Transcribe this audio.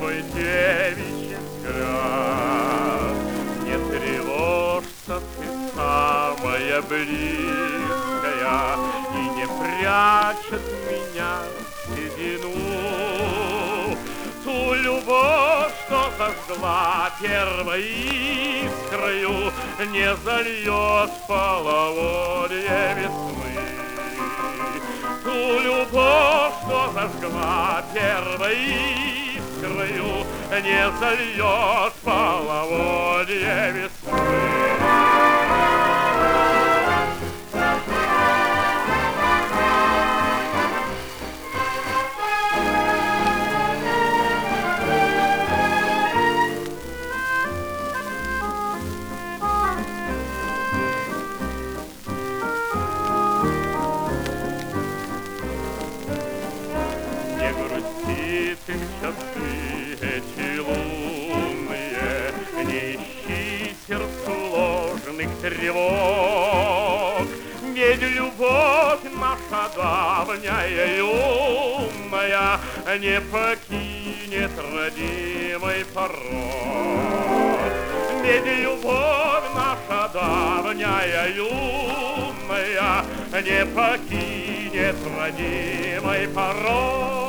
твой девичий взгляд. Не тревожься, ты самая близкая, и не прячет меня в седину. Ту любовь, что зажгла первой искрою, не зальет половодье весны. Ту любовь, что зажгла первой искрою, не зальет половодье весны. Не грусти ты в часы эти лунные, не ищи сердцу ложных тревог. Ведь любовь наша давняя юная не покинет родимый порог. Ведь любовь наша давняя юная не покинет родимый порог.